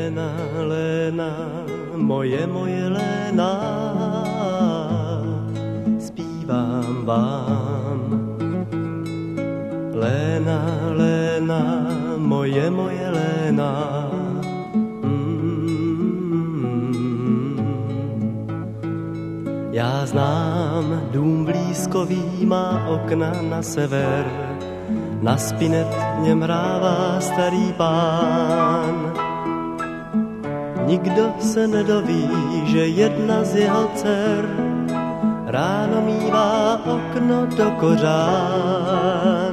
Léna, Léna, moje Léna, zpívám vám. Léna, Léna, moje Léna. Já znám dům blízkový, má okna na sever, na spinet v něm hrává starý pán. Nikdo se nedoví, že jedna z jeho dcer ráno mívá okno do kořán.